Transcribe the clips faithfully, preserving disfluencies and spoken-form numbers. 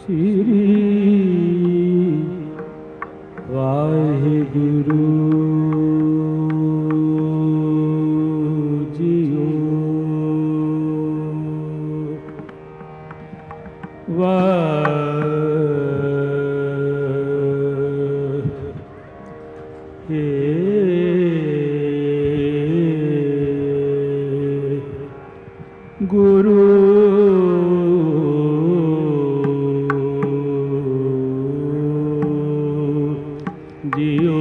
श्री वाहिगुरु जीओ। गुरु जियो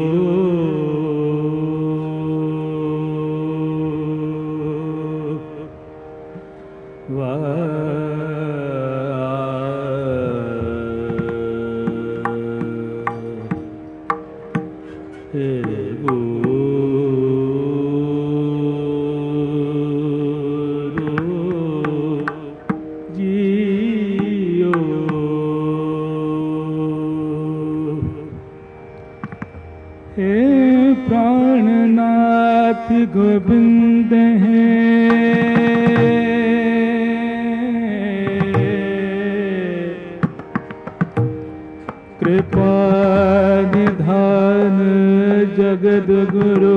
प्राणनाथ गोविंद हैं, कृपा निधान जगद गुरु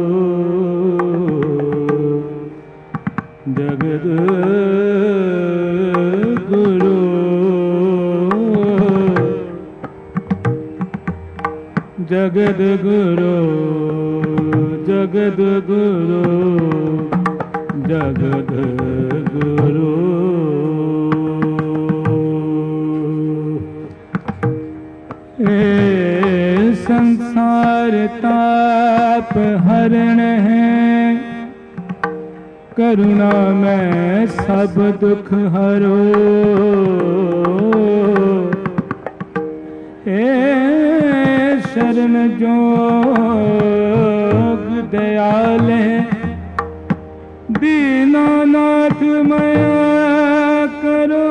जगद गुरु जगद गुरु जगद गुरु जगद गुरु। ए संसार ताप हरण है, करुणा में सब दुख हरो। ए शरण जोग दयाल है, दीनानाथ माया करो।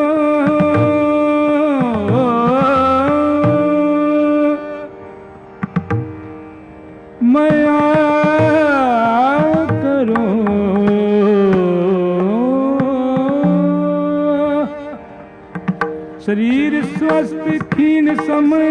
माया करो शरीर स्वस्थ खीन समय,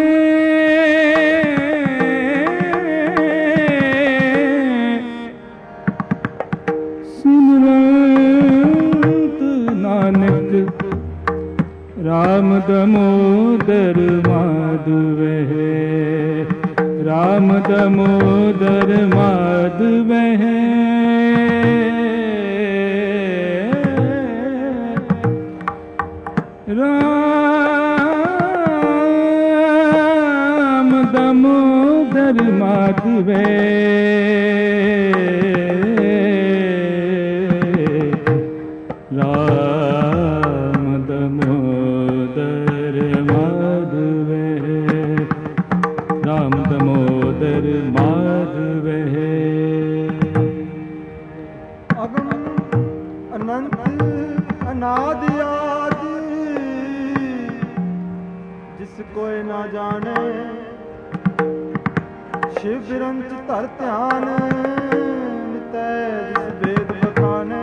सिमरत नानक राम दामोदर माधव है, राम दामोदर माधव है। राम दामोदर माधव राम दामोदर माधव राम दामोदर माधव है। अगम अनंत अनादि आदि जिस कोई ना जाने, शिव बिरंच धर ध्यान नितै जिस वेद बखाने।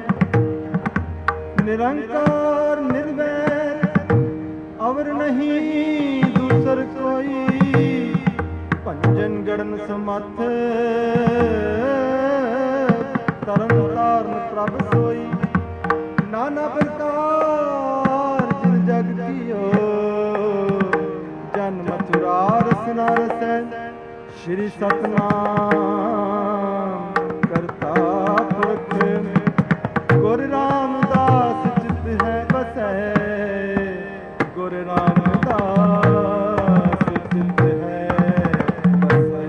निरंकार निर्वैर अवर नहीं दूसर कोई, भंजन गढ़न समर्थ तरन ताਰਨ प्रभ सोई। नाना प्रकार जिन जग जियो, जन मथुरा रसना रसै। श्री सतनाम करता पुरख, गुर रामदास चित है बसै। गुर रामदास चित है बसै।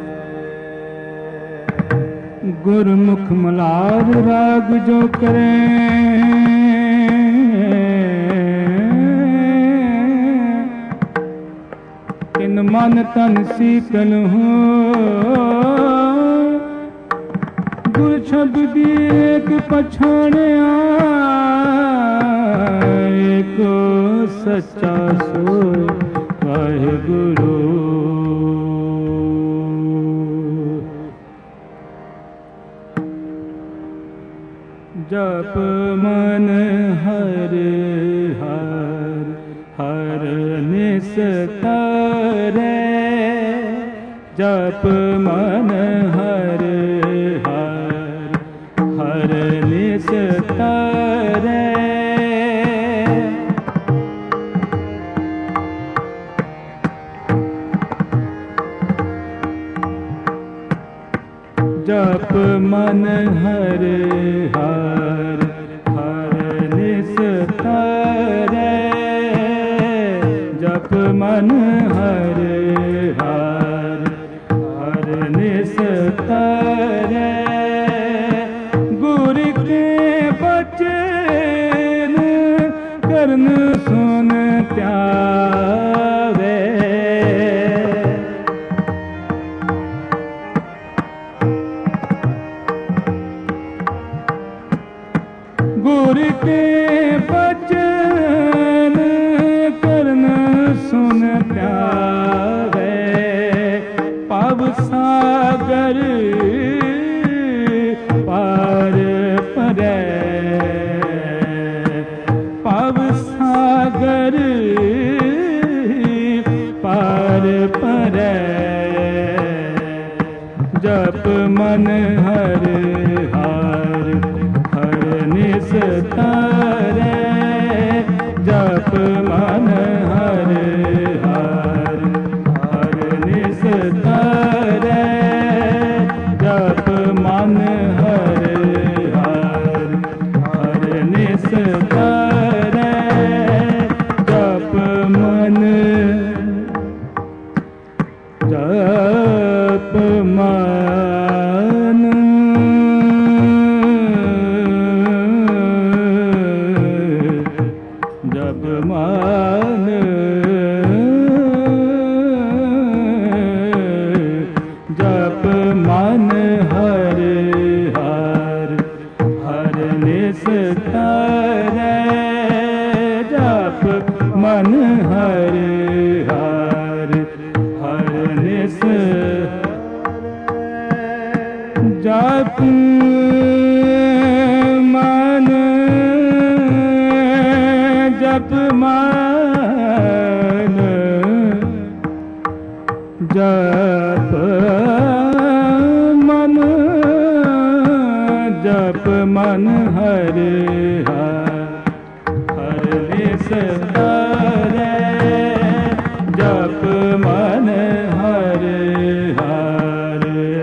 गुरमुख मलार राग जो करें, इन मन तन शीतल हो। गुर शब्द एक पछाणिया, एको सच्चा सोय वाहिगुरु। जप मन हर हर हर ने निस्तारे जप मन हर हर हर निस्तारे जप मन हर हर हर निस्तारे जप मन हर हर हर निस्तारे गुर के बचन करन सुन त्यावे गुर के बचन करन सुन त्यावे पाव सागर पार परै पाव सागर पार परै जप मन हर हर हर निस्तारे जप मन हर हर हर निस्तारे जप मन हर हर हर निस्तारे जप मन जप मन जप मन जप मन हर हर हर निस्तारे जप मन हर हर हर निस्तारे जप मन जप मन जप मन जप मन हर हर हर निस्तारे जप मन हर हर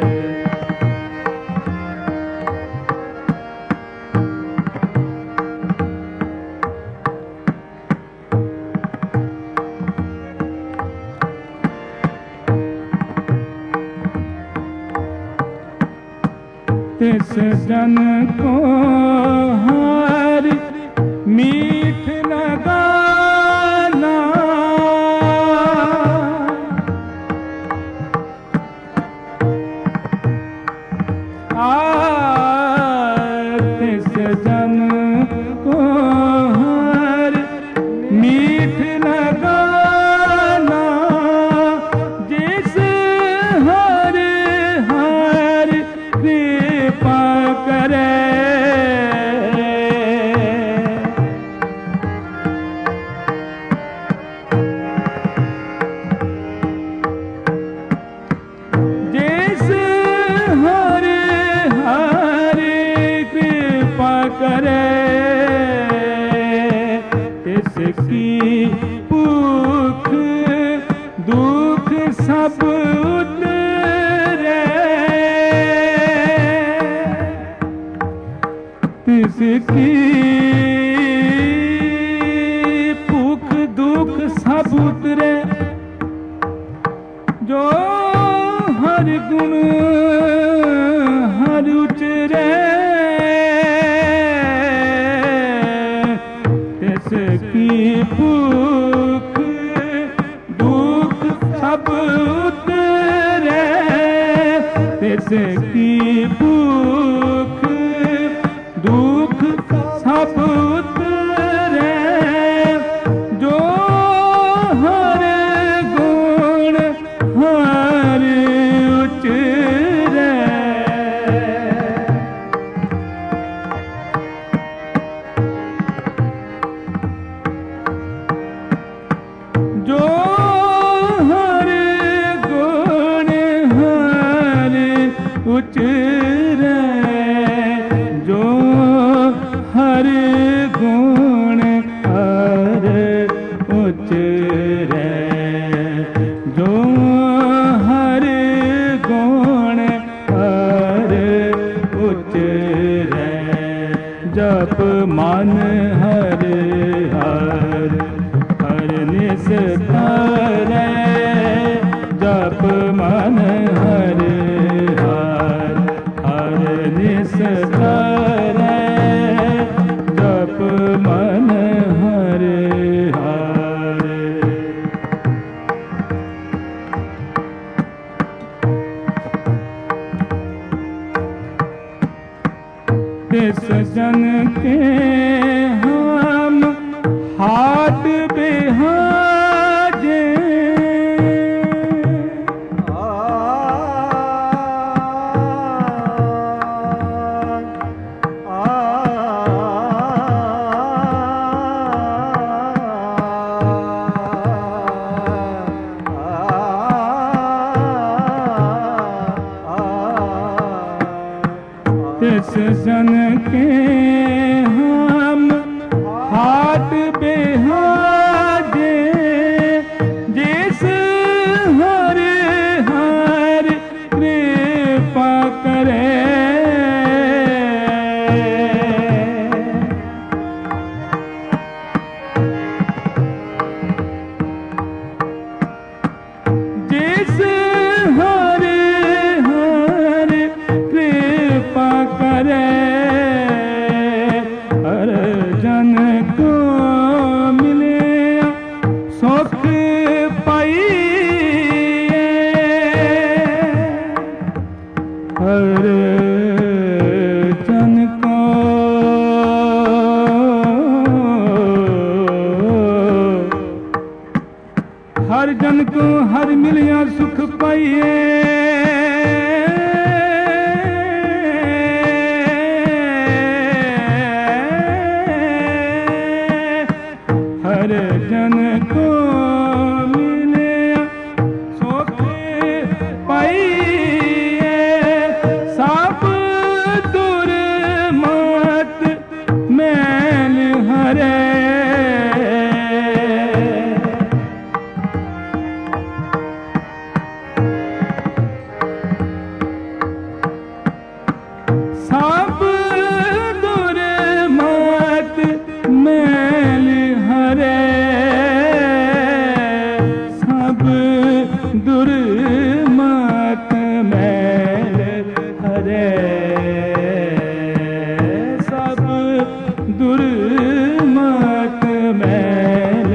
तिस जन को हार मीठ लगाना आ तिस जन को हार मीठ लगाना जिस हर हर कृपा करे जिस हर हर कृपा करे इसकी भूख दुख सब उतरे इसकी भूख दुख सब उतरे जो हर गुण हर उचरे इसकी भूख दुख सब उतरे इसकी भूख दुख सब उतरे जो हर गुण हर उचरे जो उचरे जो हर गुण हर उचरे जो हर गुण हर उचरे जप मन हर हर हर निस्तारे जप मन हर हर हर निस्तारे जप मन हर हर तिस जन के हम हाथ बिहाजे तिस जन के हम हाथ बिहाजे जिस हर हर कृपा करे जिस हर हर कृपा करे हर जन को मिले सुख पाइए हर जन को हर जन को हर मिलिया सुख पाइए हर जन को मिले सुख पाइए सब दूर मत मैल हरे सब दूर मत मैल हरे सब दूर मत मैल हरे सब दूर मत मैल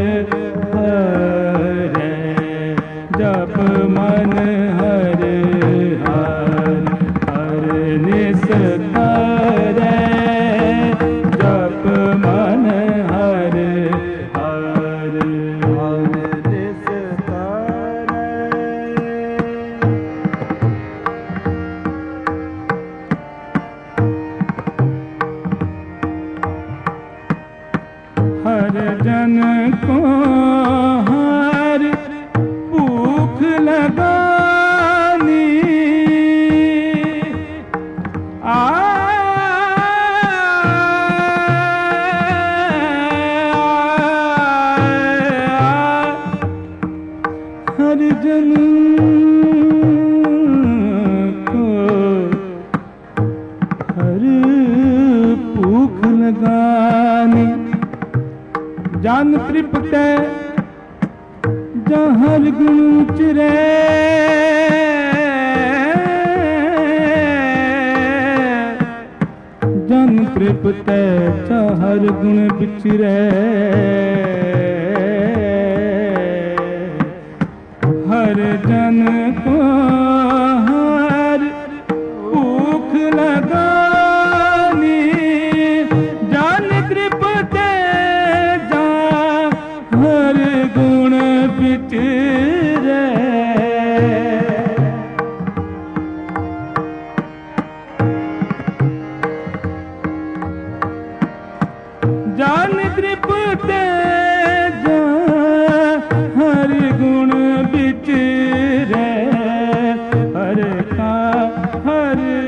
हरे जप मन हर हर हर निस्तारे जप मन हर हर हर निस्तारे हर जन को हर भूख लगानी आ हर जन को हर भूख लगानी जान तृप्त जहर गुण उचरे जन तृप्त जहर गुण बिचरे हर जन को हर भूख लगानी जान तृप्त जा हर गुण बिचरे जान तृप्त जा हर गुण बिचरे हर का हर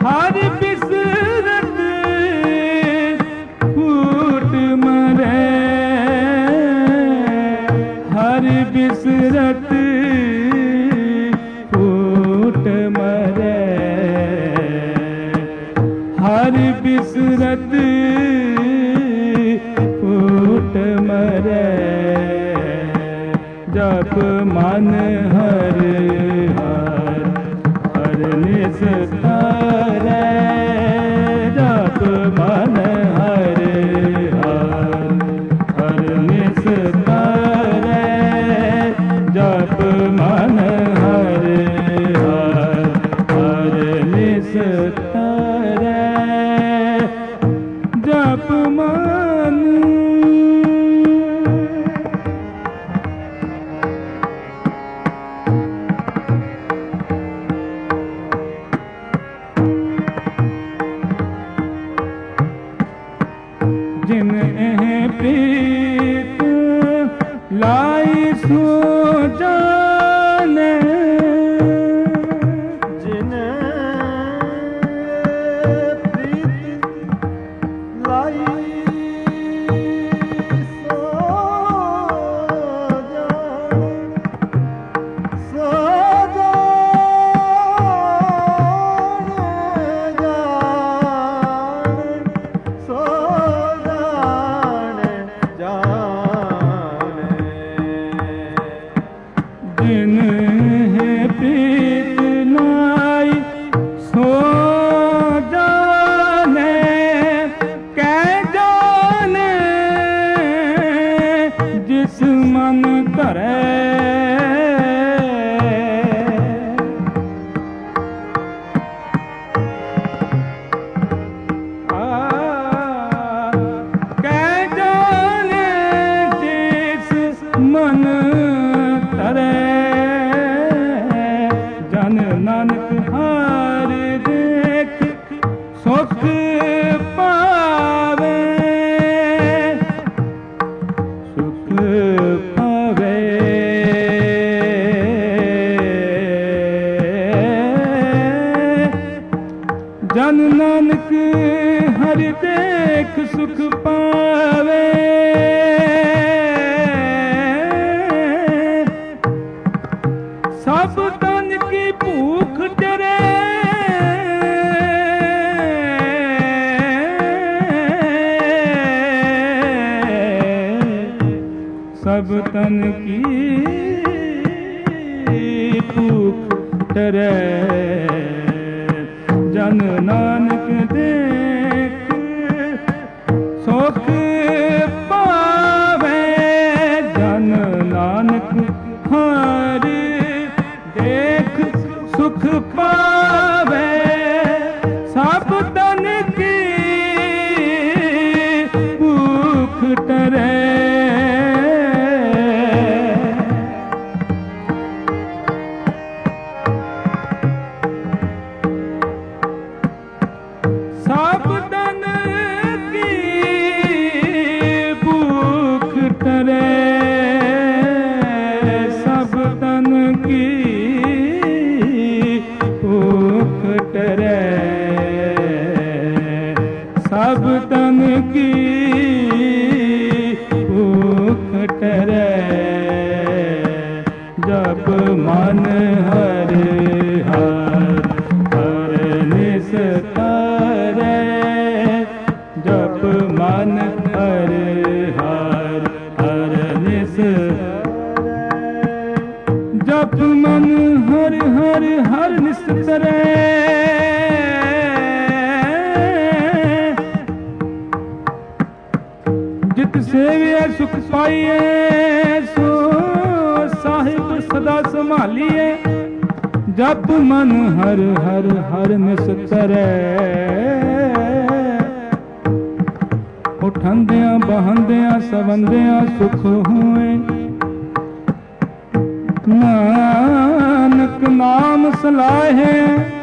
ਹਰ ਬਿਸਰਤ ਫੂਟ ਮਰੈ, ਹਰ ਬਿਸਰਤ ਫੂਟ ਮਰੈ, ਹਰ ਬਿਸਰਤ ਫੂਟ ਮਰੈ। ਜਪ ਮਨ ਹਰ ਹਰ ਹਰ ਨਿਸਤਾਰੈ, ਜਪ ਮਨ ਹਰ ਹਰ ਹਰ ਨਿਸਤਾਰੈ, ਜਪ ਮਨ ਹਰ ਹਰ ਹਰ ਨਿਸਤਾਰੈ, ਜਪ ਮਨ। ਜਿਨ ਇਹ ਪ੍ਰੀਤ ਲਾਈ ਸੋ ਜਾਣੈ, ਜਿਨ ਪ੍ਰੀਤ ਲਾਈ ਸੋ ਜਾਣੈ, ਸੋ ਜਿਨ ਹੈ ਪ੍ਰੀਤ ਲਾਈ ਸੋ ਜਾਣੈ, ਕਹਿ ਜਾਣੈ ਜਿਸ ਮਨ ਧਰੈ, ਕਹਿ ਜਾਣੈ ਜਿਸ ਮਨ ਧਰੈ। ਜਨ ਨਾਨਕ ਹਰ ਦੇਖ ਸੁਖ ਪਾਵੇ, ਸੁਖ ਪਾਵੇ, ਜਨ ਨਾਨਕ ਹਰ ਦੇਖ ਸੁਖ ਪਾਵੇ। ਸਭ ਤਨ ਕੀ ਭੂਖ ਟਰੈ, ਸਭ ਤਨ ਕੀ ਭੂਖ ਟਰੈ, ਜਨ ਨਾਨਕ ਦੇਖ ਸੁਖ ਪਾਵੇ, ਜਨ ਨਾਨਕ ਹਰ ਦੇਖ ਸੁਖ ਪਾਵੇ। ਸਭ ਤਨ ਕੀ ਭੂਖ ਟਰੈ, ਸਭ ਤਨ ਕੀ ਭੂਖ ਟਰੈ, ਸਭ ਤਨ ਕੀ ਭੂਖ ਟਰੈ, ਸਭ ਤਨ ਕੀ ਭੂਖ ਟਰੈ। ਜਪ ਮਨ ਹਰ ਹਰ ਹਰ ਨਿਸਤਾਰੈ, ਜਪ ਮਨ ਹਰ ਹਰ ਹਰ ਨਿਸਤਾਰੈ, ਜਪ ਮਨ ਹਰ ਹਰ ਹਰ ਨਿਸਤਾਰੈ। ਜਿਤ ਸੇਵਿਐ ਸੁਖ ਪਾਈਐ, ਸੋ ਸਾਹਿਬ ਸਦਾ ਸੰਭਾਲੀਐ। ਜਪ ਮਨ ਹਰ ਹਰ ਹਰ ਨਿਸਤਰੈ, ਉਠੰਦਿਆਂ ਬਹੰਦਿਆਂ ਸਵੰਦਿਆਂ ਸੁਖ ਹੋਏ। ਨਾਨਕ ਨਾਮ ਸਲਾਹੇ,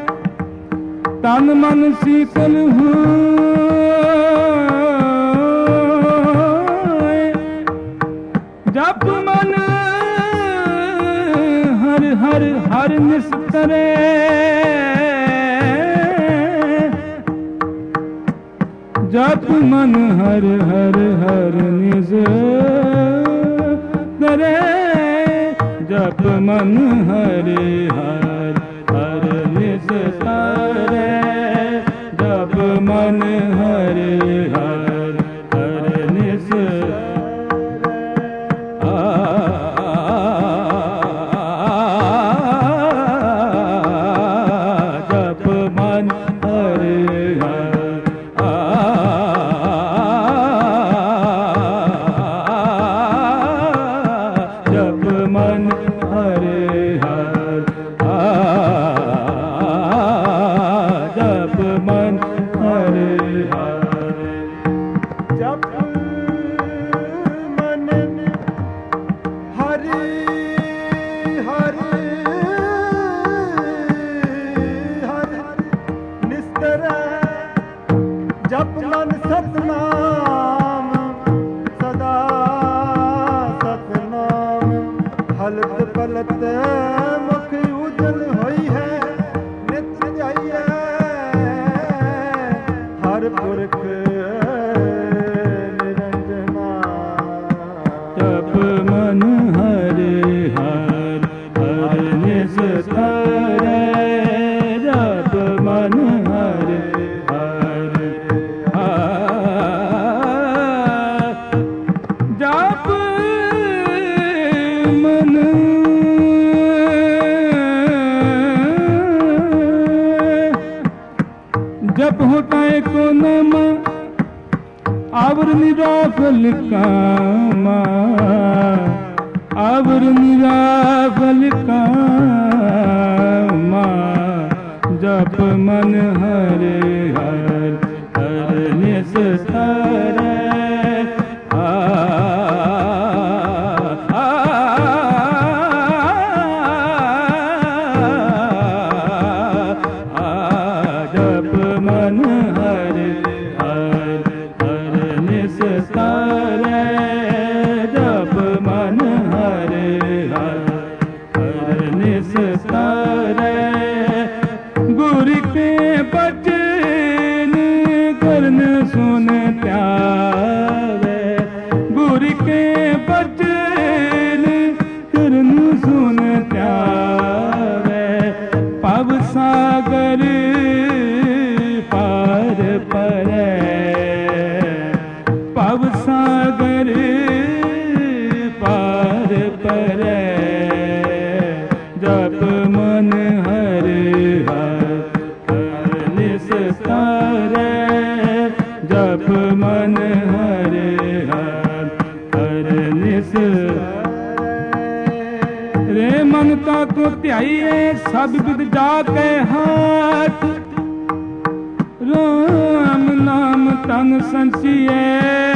ਤਨ ਮਨ ਸੀਤਲ ਹੋਏ। ਜਪ ਮਨ ਹਰ ਹਰ ਹਰ ਨਿਸਤਰੈ, जप मन हर हर हर निज करे, जप मन हरे हर हर निज करे, जप मन हरे हर हर निज जप मन हरे हर जप मन हरे हर जप मन हरे हर जप मन हरि हरि हरि निस्तर, जप मन सतनाम सदा सतनाम, हलत पलत मुख उजल होई है, नित जाइए हर पुरख निरंजना। जप मन हरे हर हर निज करे, जप मन हरे हर जप मन जप होता है को नाम आवर निराफल कामा, आवर निराफल कामा, जप मन हरे हर हर निज करे, आ आ आ जप मन हरे हर हर निज करे, जप मन हरे हर हर निज करे, गुरु के बचन करन सुन प्यारे, गुरु के बचन करन सुन प्यारे, पव सागर पार परे, पव सागर पार परे, जप मन हरे हर हर निज करे, जप मन हरे हर हर निज रे, ममता को त्याइए सब विद जाके हाथ, राम नाम तन संचिए,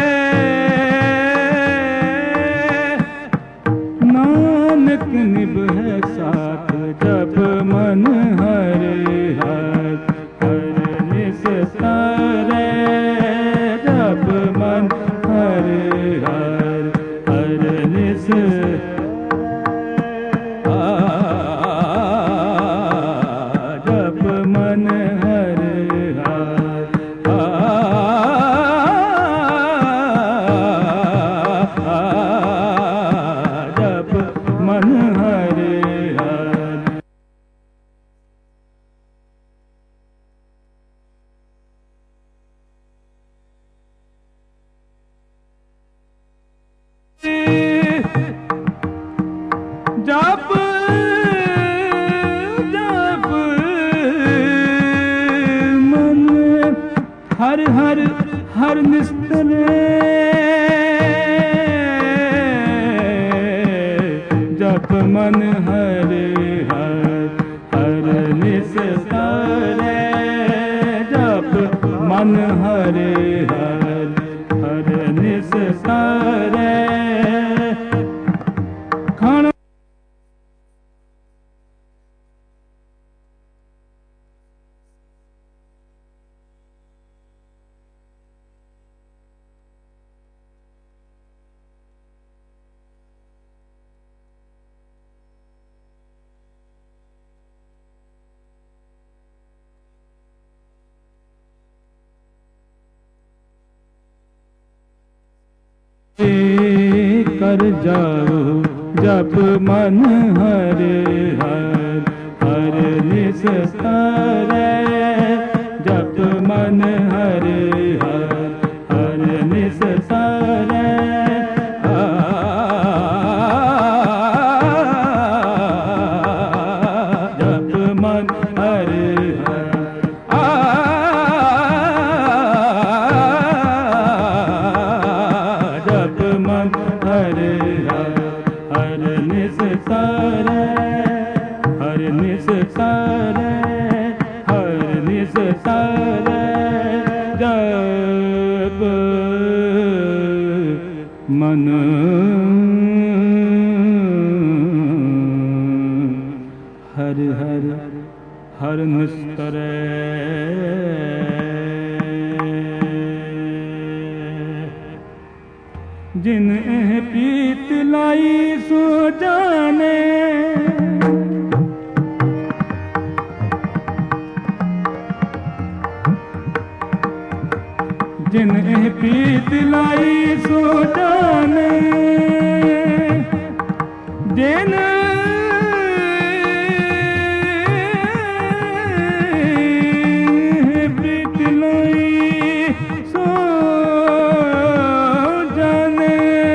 नानक निभै साथ, जप मन हरे हर हर निज करे, जप मन हरे हर हर निज जप मन हरे हर जप मन हरे हर जप जप मन हर हर हर निस्तरे, जप मन हरे हर हर निस्तरे, जप मन हरे हर हर निस्तरे, खण कर जाओ जप मन हर हर हर निस्तारै जप मन हर हर हर निस्तारै जप मन हर जप मन हर हर निस्तारै हर निस्तारै हर निस्तारै जप मन हर हर हर निस्तारै जिन एह प्रीत लाई सो जाने जिन एह प्रीत लाई सो जाने जिन प्रीत लाई सो जाने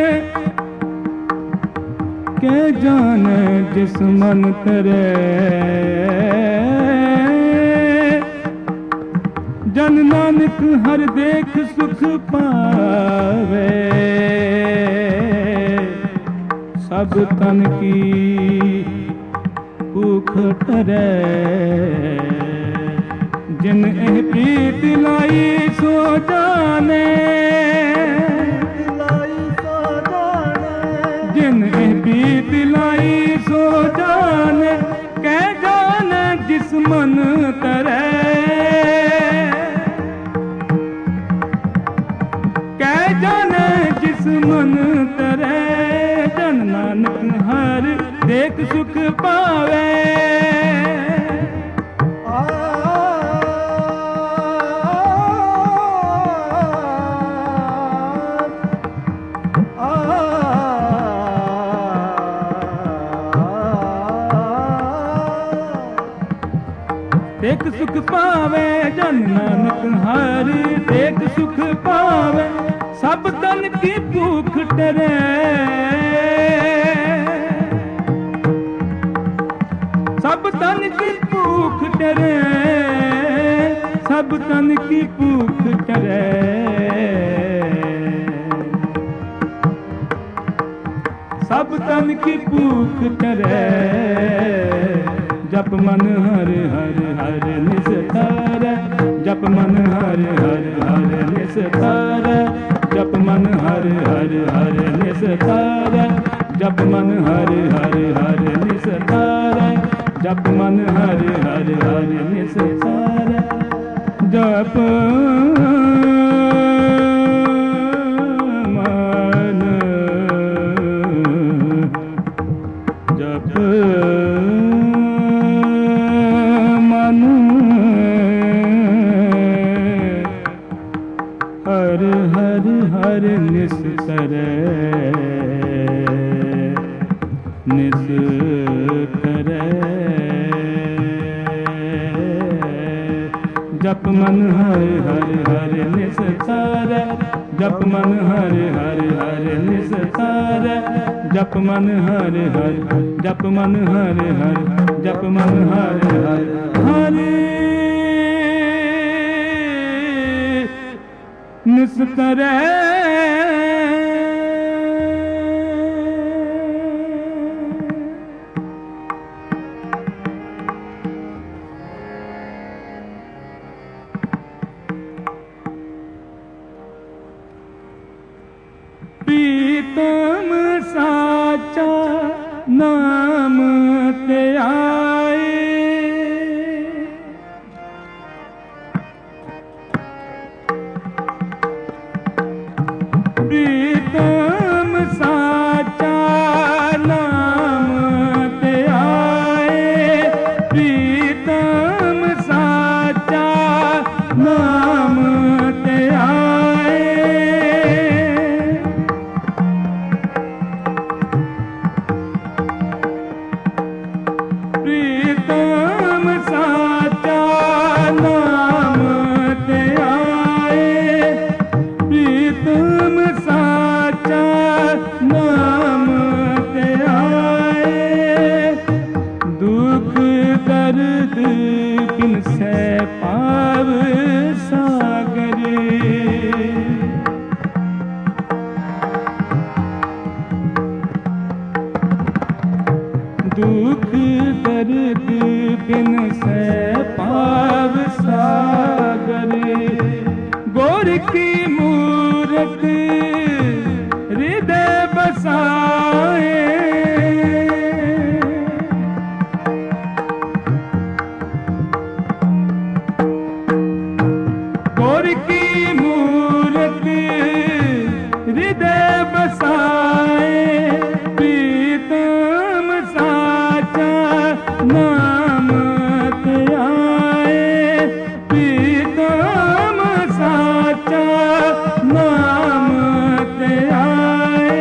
के जाने जिस मन करे जन नानक हर देख सुख पावे सब तन की भूख टरै जिन एह प्रीत लाई सो जाने जिन एह प्रीत लाई सो जाने कह जाने जिस मन तरै जाने जिस मन तरै जन नानक हर देख सुख पावे देख सुख पावे जन नानक हर देख सुख पावे सब तन की भूख टरै सब तन की भूख टरै सब तन की भूख टरै सब तन की भूख टरै जप मन हर हर हर निस्तारै जप मन हर हर हर निस्तारै जप मन हर हर हर निस्तारै जप मन हर हर हर निस्तारै जप मन हर हर हर निस्तारै जप मन जप मन हर हर हर निस्तारै निस्तारै जप मन हर हर हर निस्तारै जप मन हर हर हर निस्तारै जप मन हर हर जप मन हर हर जप मन हर हर हर निस्तारै प्रीतम साचा नाम ते आए प्रीतम साचा नाम ते आए प्रीतम साचा नाम ते आए पाव सागर। दुख दर्द बिन से पाव सागर। गोर की मूरत हृदय बसाए। गोर की मूरत हृदय बसाए। प्रीतम साचा नाम त्याए। प्रीतम साचा नाम त्याए।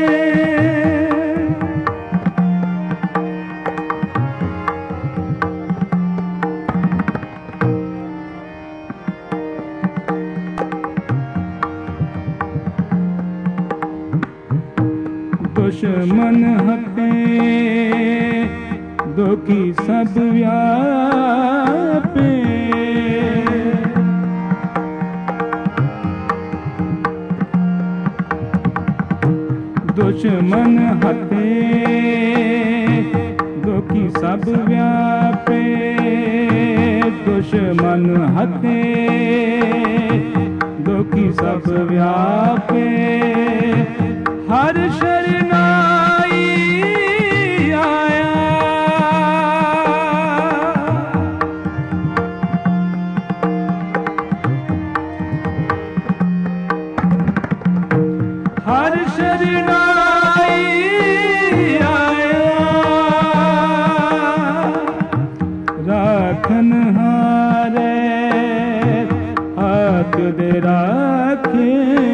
दुश्मन हटे दुखी सब व्यापे। दुश्मन हटे दुखी सब व्यापे। दुश्मन हटे दुखी सब व्यापे। हर शरणाई आया। हर शरणाई आया। राखन हारे हाथ दे राखे।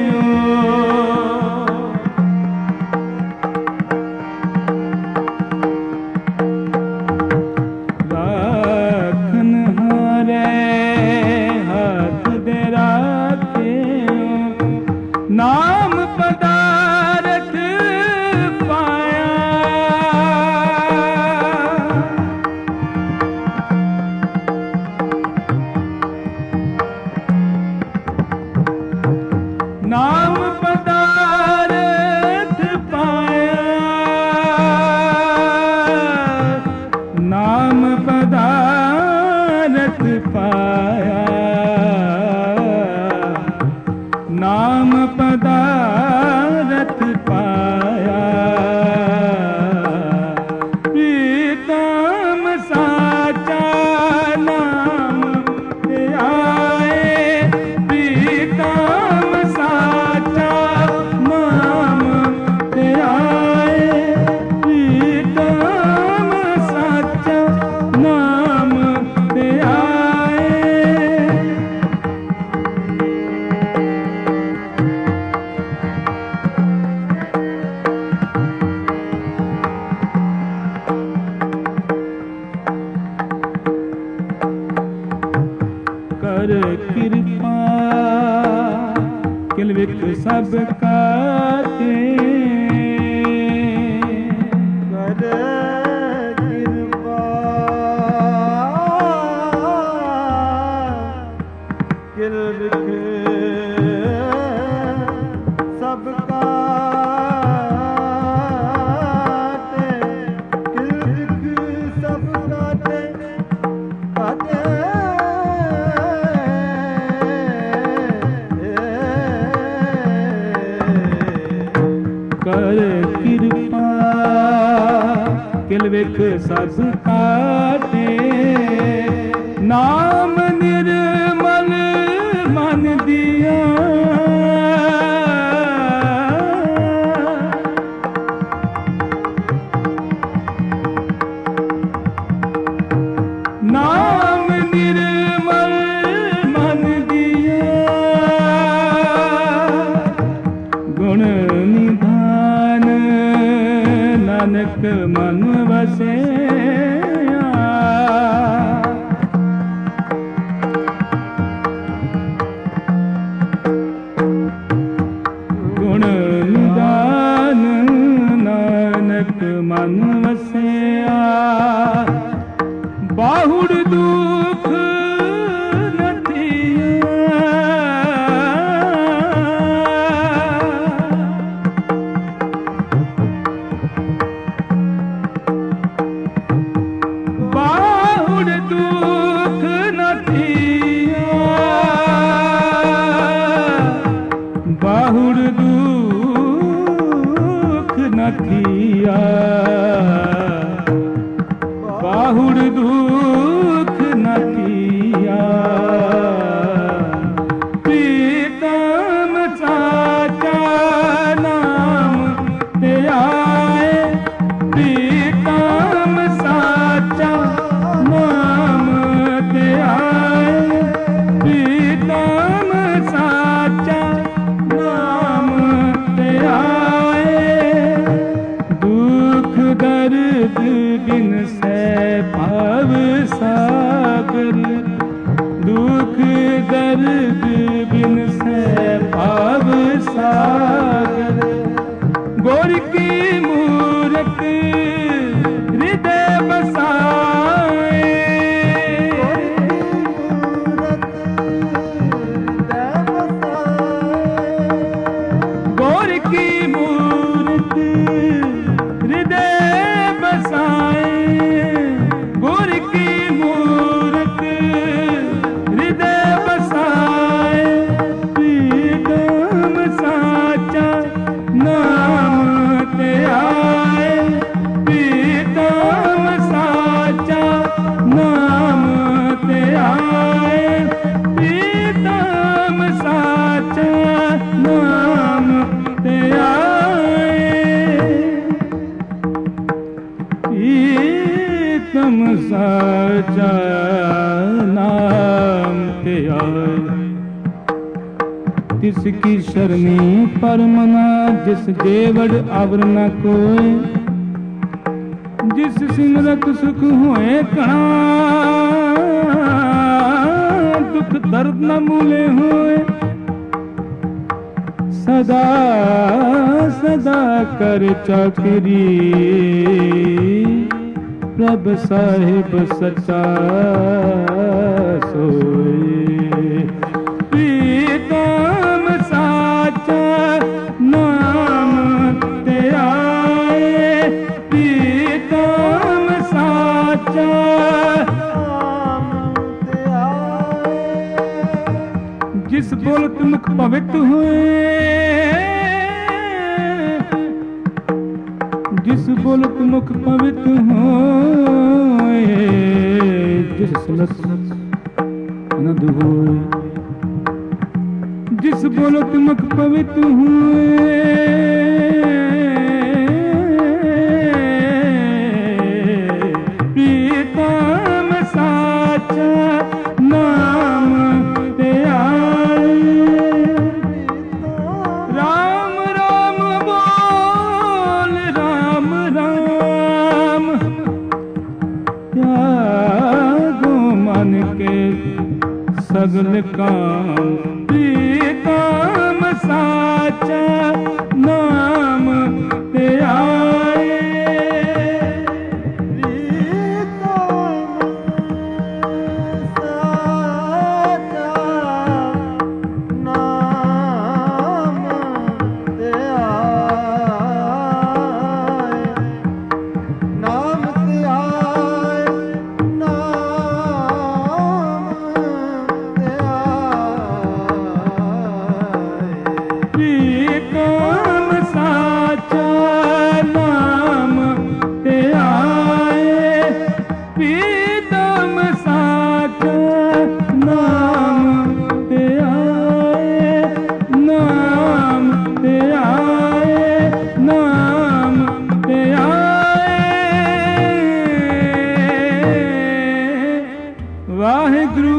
नाम पदारथ पाया। नाम पदारथ पाया। नाम पदारथ पाया। नाम पदारथ पाया। प्रीतम साचा नाम त्याए। प्रीतम साचा नाम त्याए। प्रीतम साचा नाम त्याए। कर कृपा किल विक सब काटे। कर कृपा किल विक सब काटे। किल विक सब काटे काटे। कर कृपा किल विक सब काटे। नाम निर्मल मन दिया। नाम निर्मल मन दिया। गुण निधान नानक मन वसे। दर्द बिन से पाव सागर, गोर की मूरत हृदय बसाए, गोर की मूरत हृदय बसाए, गोर की मूरत हृदय बसाए, प्रीतम साचा नाम ते आए, प्रीतम साचा नाम ते आए, प्रीतम साचा नाम ते आए, प्रीतम साचा नाम ते आए। तिसकी शरणी परमना जिस देवड़ आवर न कोय, जिस सिमरत सुख होए कणा, दुख दर्द न मूले होए, सदा सदा कर चाकरी, प्रभ साहिब सच्चा सोए, प्रीतम साचा नाम ते आए, प्रीतम साचा नाम ते आए, जिस बोलत मुख पवित्र हुए, जिस बोलत मुख पवित्र होए, जिस सुनत आनंद होए, जिस बोलत मुख पवित्र हुए, प्रीतम साचा नाम ते आए, राम राम बोल राम राम, त्यागो मन के सगल काम, प्रीतम साचा नाम ते आए, प्रीतम साचा नाम ते आए, नाम ते आए, नाम ते आए, प्रीतम साचा नाम ते आए, प्रीतम साचा नाम ते आए, नाम ते आए, नाम ते आए, वाहिगुरु।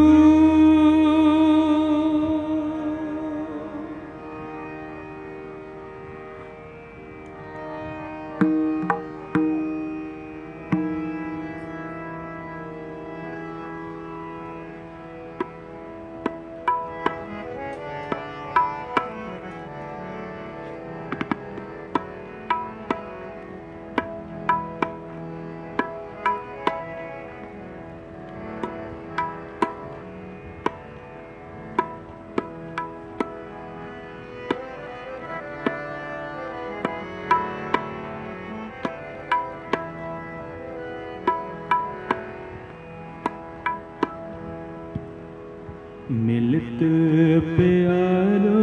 मिलत प्यारो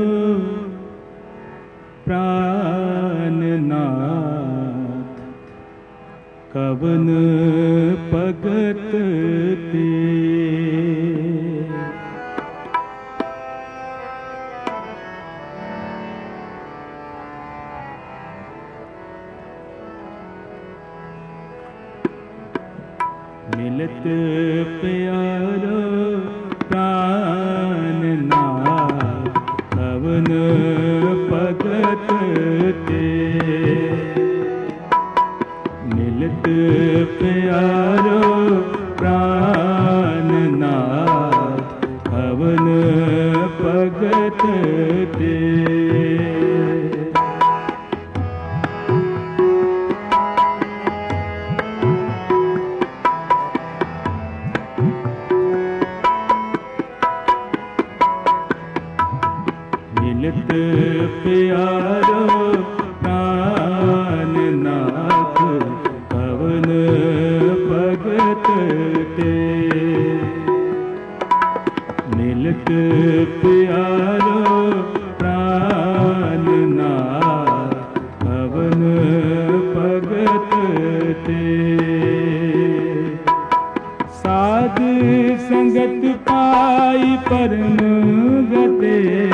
प्राणनाथ, कवन भगत ते, मिलत प्यारो प्राणनाथ, कवन भगत ते, मिलत प्यारो प्राणनाथ, कवन भगत ते। मिलत प्यारो प्राण नाथ कवन भगत ते। मिलत प्यारो प्राण नाथ कवन भगत ते। साध संगत पाई परम गते।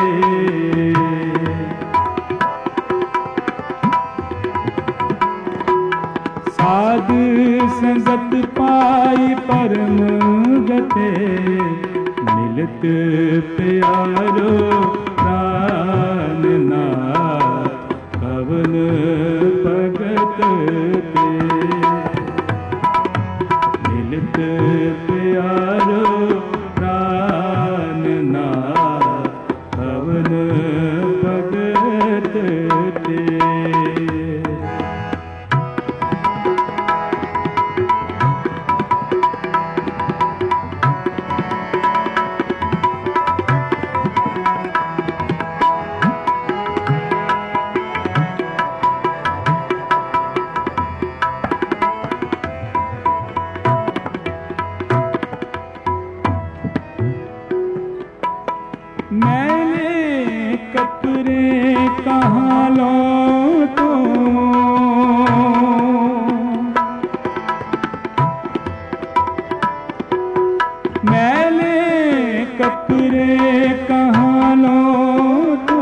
साध संगत पाई परम गते। मिलत प्यारो प्राण नाथ कवन भगत ते। मिलत प्यारो प्राण नाथ कवन भगत ते। मैंने कपड़े कहाँ लो तो। मैंने कपड़े कहाँ लो तो।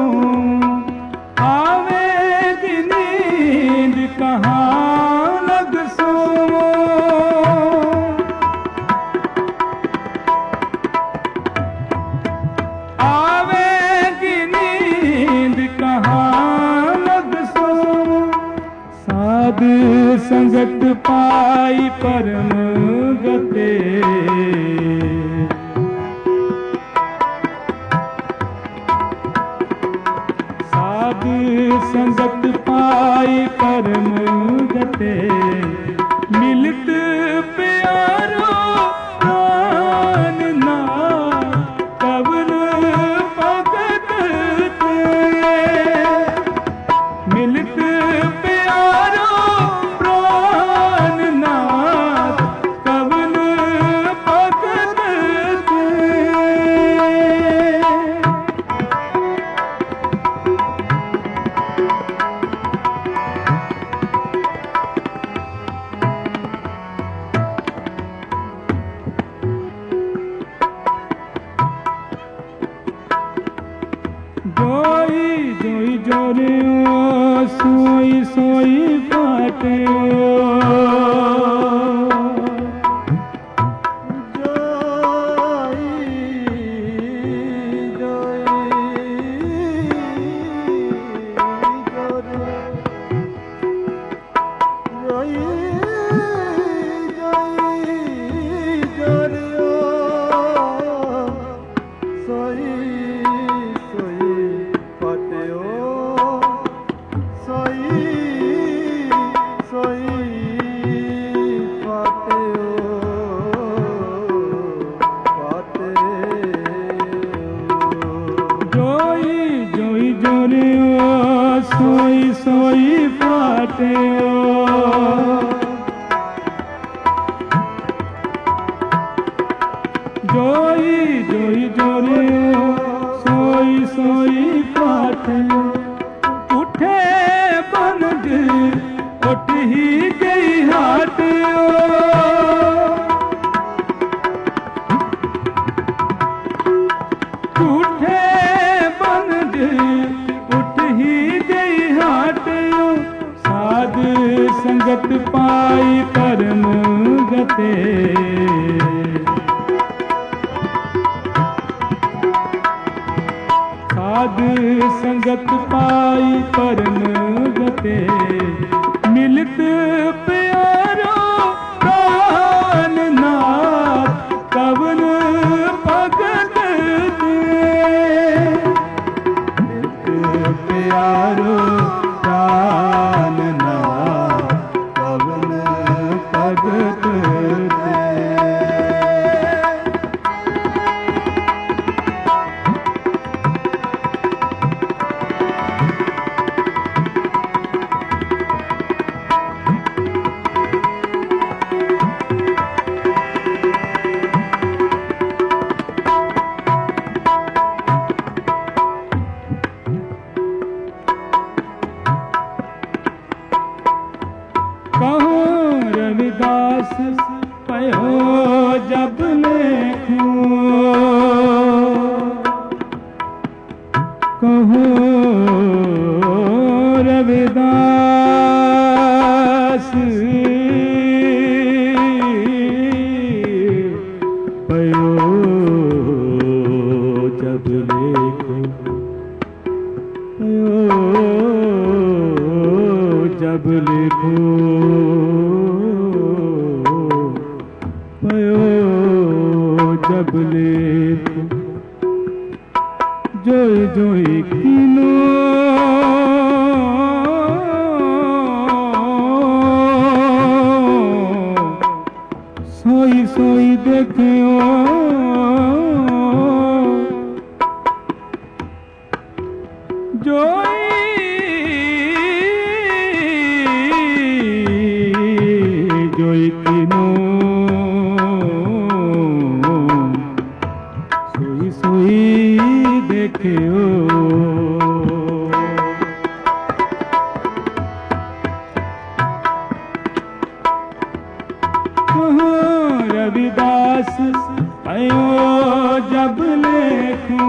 आवेगी नींद कहाँ लग सो। आवेगी नींद कहाँ लग सो। साध संगत पाई परम गते। साध संगत पाई परम गते। मिलत प्यारो प्राण नाथ कवन भगत ते। मिलत प्यारो प्राण नाथ कवन भगत ते। जोई जोई जोरे ओ सोई सोई पाटे ओ। सोई सोई फाटे जोई जोई जोरे सोई सोई फाटे। उठे बंद उठ ही गई हाट। उठे बंद उठ ही गई हाट। साध संगत पाई परम गते। साध संगत पाई परम गते। मिलत प्यारो प्राण नाथ कवन भगत ते। जब लेखो पयो जब लेखो पयो जब लेखो जोई जोई कीनो सोई सोई देखियो जोई जोई कीनो सोई सोई देखियो रविदास पयो जब लेखो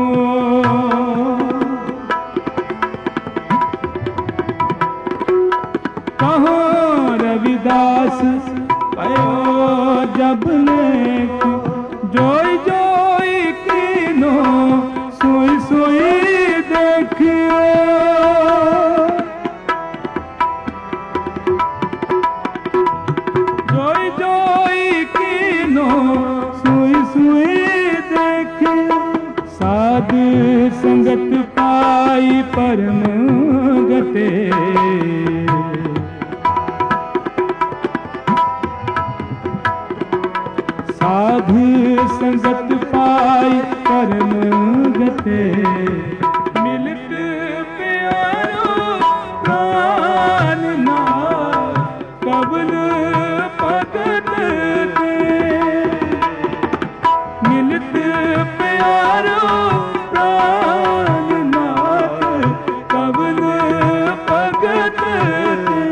कहो रविदास पयो जब लेखो जोई जोई कीनो सोई सोई देखियो जोई जोई कीनो सोई सोई देखियो साध संगत पाई परम गते साधु संगत पाई परम गते मिलत प्यारो प्राण ना कबल भगत दे मिलत प्यारो प्राण ना कबल भगत दे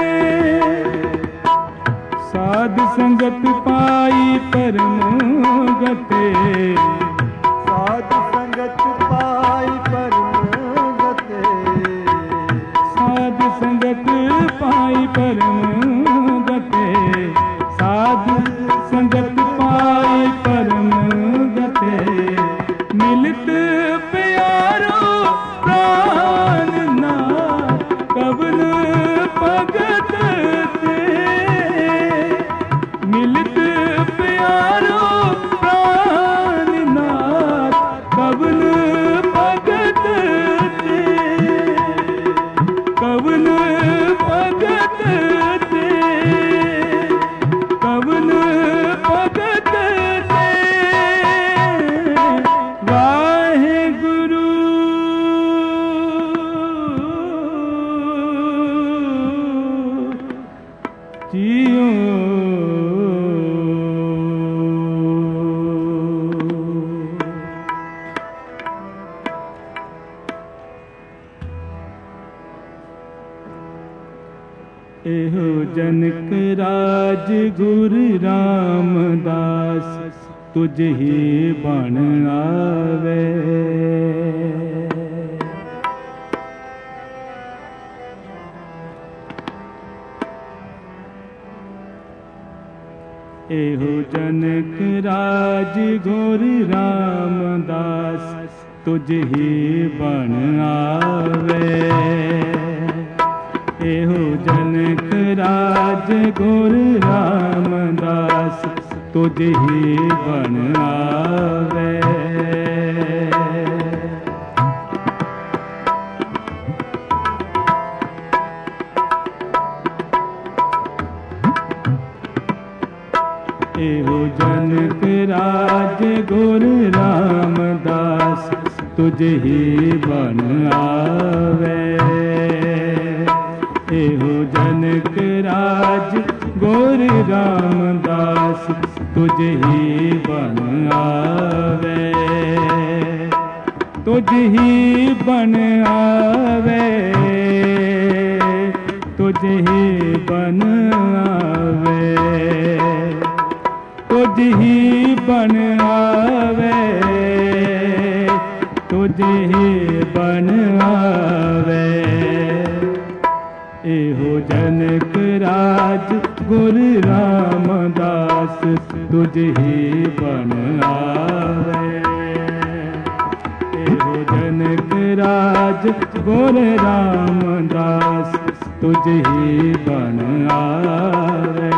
साध संगत पाई परम गते साध संगत पाई परम गते साध संगत पाई परम गते साध संगत पाई परम गते मिलत प्यारो प्राण ना कबल भगत दे मिलत प्यारो प्राण नाथ कबल भगत दे कबल भगत दे कबल भगत दे वाहे गुरु जियो एहो जनक राज गुरु रामदास तुझ ही बन आवे एहो जनक राज गुरु रामदास तुझ ही बन आवे एहो जनक राज गुरु रामदास तुझ ही बन आवे एहो जनक राज गुरु रामदास तुझ ही बन आवे एहो जनक राज गुरु रामदास तुझ ही बन आवे तुझ ही बन आवे तुझ ही बन आवे तुझ ही बन आवे तुझ ही बन आवे एहो जनक राज गुरु रामदास तुझ ही बन आवे जनक राज गुर रामदास तुझ ही बन आवे।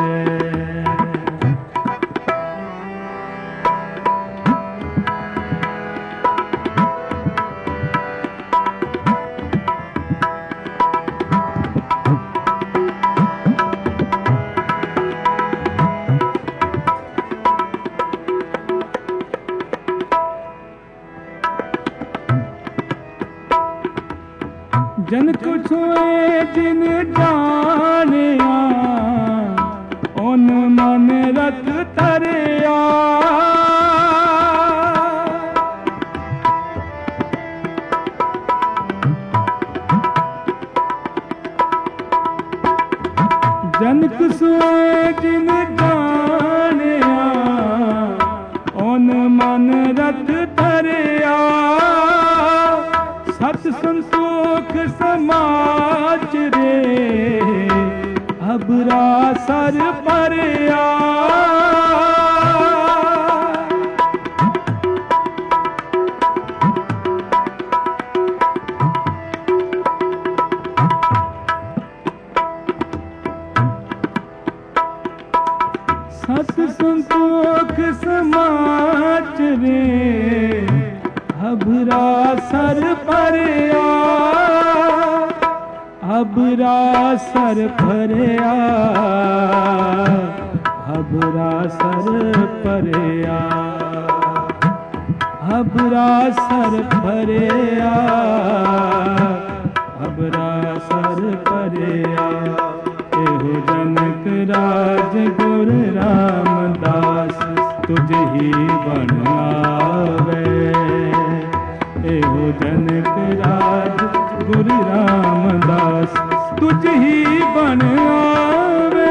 जन कुछ होए जिन जानिया उन मन रत तरिया। जन कुछ होए जिन जानिया उन मन रत तरिया। सत संतोख समाज रे अबरा सर परया। सत संतोख समाज रे अबरा सर परया। अबरा सर परया अबरा सर परया। अबरा सर परया अबरा सर परया। एहो जनक राज गुर रामदास तुझ ही बन आवे। एहो जनक राज गुरु रामदास तुझ ही बन आवे।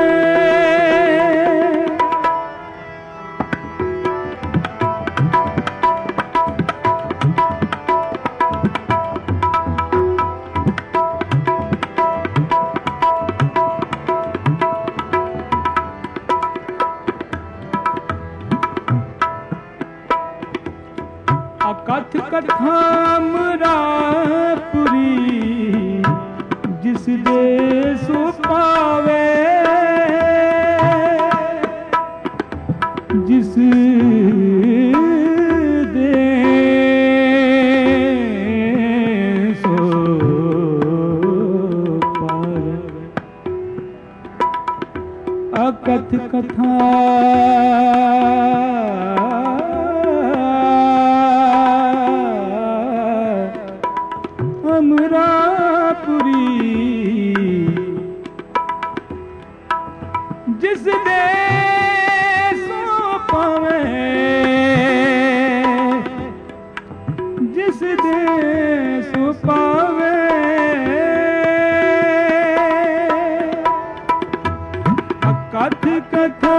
अकथ कथा अमरापुरी जिस दे सो पावे। जिस दे सो पावे। अकथ कथा अमरापुरी जिस दे सो पावे। जिस दे सो पावे। अकथ कथा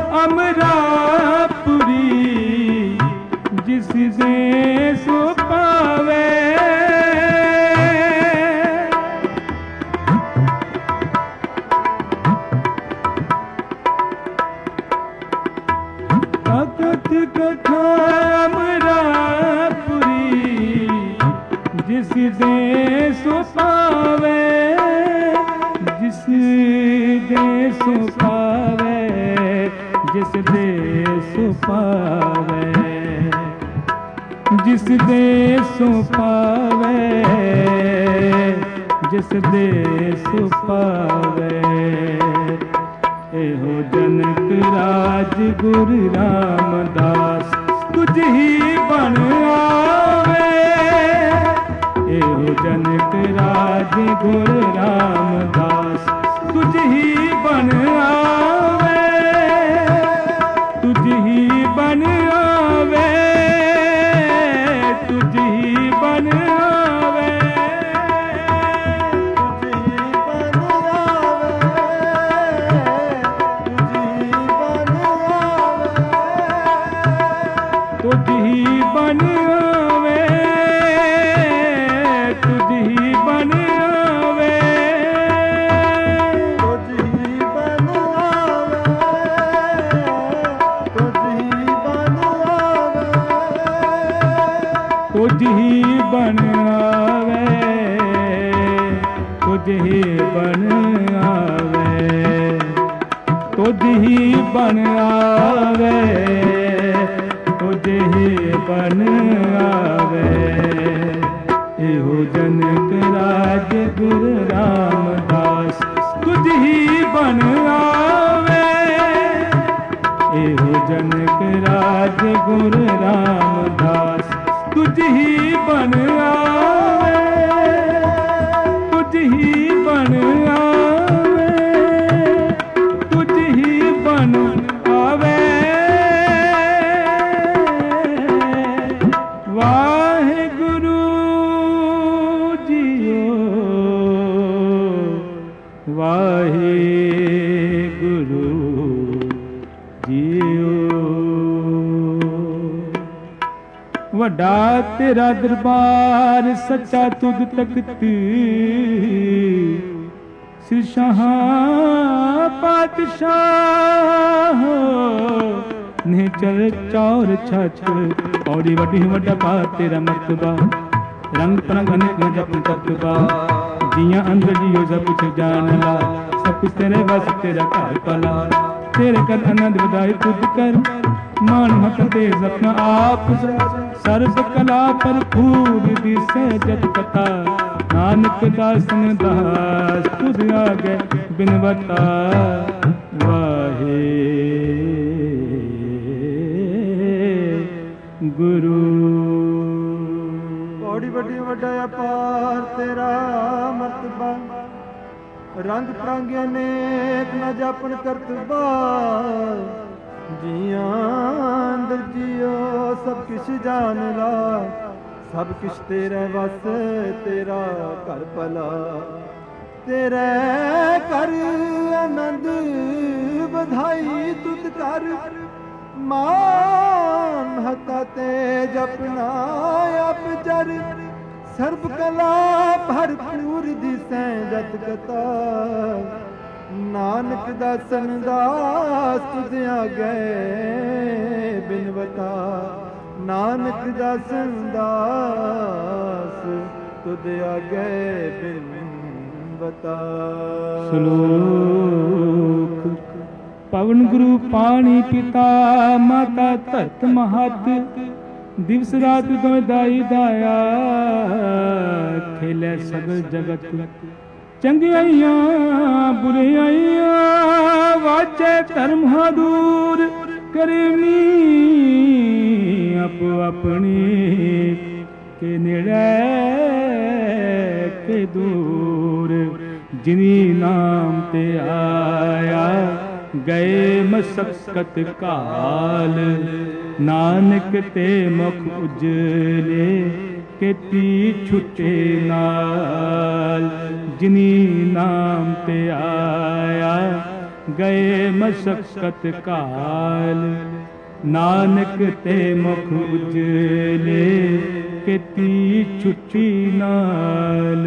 अमरापुरी जिस दे सो पावे। अकथ कथा अमरापुरी जिस दे सो पावे। जिस दे सो पावे। जिस दे सो पावे। जिस दे सो पावे। जिस दे सो पावे। एहो जनक राज गुरु रामदास तुझ ही बन आवे। एहो जनक राज गुरु रामदास तुझ ही बन आवे। तुझ ही बन आवे। तुझ ही बन आवे। तुझ ही बन आवे। तुझ ही बन आवे। तुझ ही बन आवे। तुझ ही बन आवे। तुझ तुझ ही बन आवे, तुझ ही बन आवे, तुझ ही बन आवे, तुझ ही बन आवे। एहो जनक राज गुरु रामदास तुझ ही बन आवे, एहो जनक राज गुरु रामदास तुझ ही बन आवे, तुझ ही बन आवे, तुझ ही बन आवे। वाहिगुरु जीओ, वाहिगुरु जीओ। वड्डा तेरा दरबार सच्चा तुध तख्त, सिर शाह पातशाह ने चल चौर छत। औड़ी वड्डी वड्डा पा तेरा मर्तबा, रंग परंग अनेक न जप तत्बा। जिया अंदर जियो सब कुछ जान ला, सब कुछ तेरे बस तेरा घर पला। तेरे कर आनंद बधाई तुझ कर, मान हक तेज अपना आप। सर्व कला पर खूब दिसे जत कथा, नानक दासन दास तुझ आगे बिनवता। वाहे गुरु। बड़ी बड़ी वड्डा अपार तेरा मर्तबा, रंग परंग अनेक न जापन करतबा। जिया अंदर जियो सब किश जान ला, सब किश तेरे वस तेरा घर भला। तेरे कर आनंद बधाई तुद कर, मान हता ते जपना अब जर। सर्व कला भरपूर दिसै जत कथा, नानक दासन दास तुझ आगे बिनवता। नानक दासन दास तुझ आगे बिनवता। श्लोक। पवन गुरु पानी पिता, माता धरत महत। दिवस रात दोय दाई दाया, खेले सगल जगत। चंगियाइयां बुराइयां, वाचे धर्म दूर। करनी अपो अपनी, के नेड़े के दूर। जिनी नाम ते आया, गए मशक्कत काल। नानक ते मुख उजले, केती छुटे नाल। जिनी नाम ते आया, गए मशक्कत काल। नानक ते मुख उजले, केती छुटी नाल।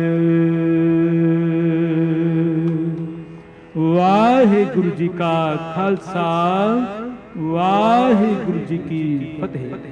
वाहिगुरु जी का खालसा, वाहिगुरु जी की फतेह।